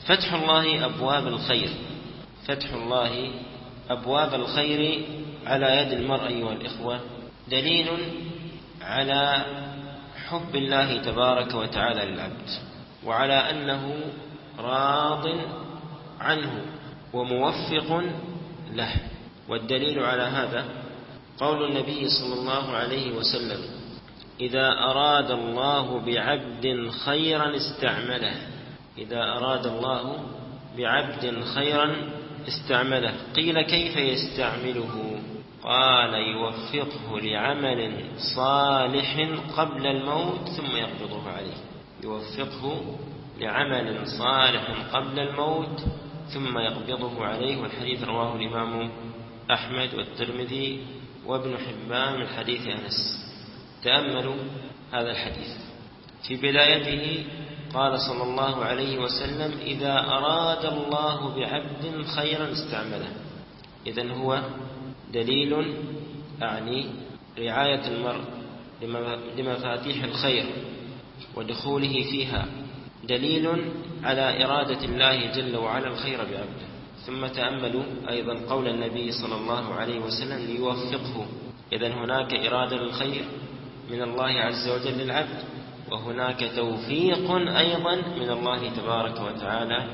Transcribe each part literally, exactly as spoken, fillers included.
فتح الله أبواب الخير، فتح الله أبواب الخير على يد المرء أيها الإخوة دليل على حب الله تبارك وتعالى للعبد، وعلى أنه راض عنه وموفق له. والدليل على هذا قول النبي صلى الله عليه وسلم: إذا أراد الله بعبد خيرا استعمله، إذا أراد الله بعبد خيرا استعمله. قيل: كيف يستعمله؟ قال: يوفقه لعمل صالح قبل الموت ثم يقبضه عليه، يوفقه لعمل صالح قبل الموت ثم يقبضه عليه. والحديث رواه الإمام أحمد والترمذي وابن حبان من حديث أنس. تأملوا هذا الحديث، في بدايته قال صلى الله عليه وسلم: إذا أراد الله بعبد خيرا استعمله. إذن هو دليل أعني رعاية المرء لمفاتيح الخير ودخوله فيها، دليل على إرادة الله جل وعلا الخير بعبده. ثم تأملوا أيضا قول النبي صلى الله عليه وسلم: ليوفقه. إذن هناك إرادة للخير من الله عز وجل للعبد، وهناك توفيق أيضا من الله تبارك وتعالى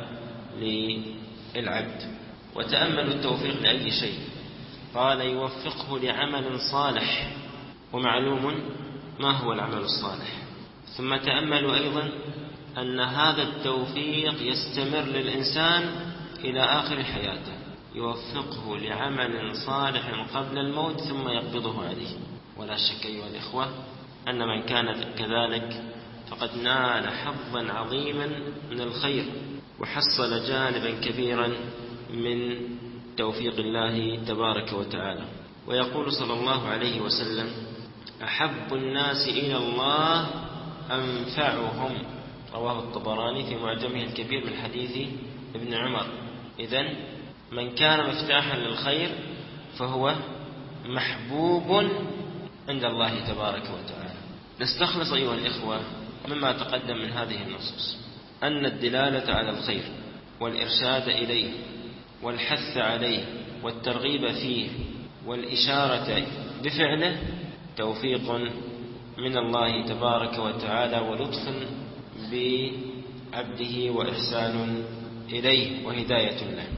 للعبد. وتأملوا التوفيق لأي شيء، قال: يوفقه لعمل صالح، ومعلوم ما هو العمل الصالح. ثم تأملوا أيضا أن هذا التوفيق يستمر للإنسان إلى آخر حياته، يوفقه لعمل صالح قبل الموت ثم يقبضه عليه. ولا شك أيها الإخوة أن من كان كذلك فقد نال حظا عظيما من الخير، وحصل جانبا كبيرا من توفيق الله تبارك وتعالى. ويقول صلى الله عليه وسلم: أحب الناس إلى الله أنفعهم، رواه الطبراني في معجمه الكبير من حديث ابن عمر. إذن من كان مفتاحا للخير فهو محبوب عند الله تبارك وتعالى. نستخلص أيها الإخوة مما تقدم من هذه النصوص أن الدلالة على الخير والإرشاد إليه والحث عليه والترغيب فيه والإشارة بفعله توفيق من الله تبارك وتعالى ولطف بعبده وإحسان إليه وهداية له.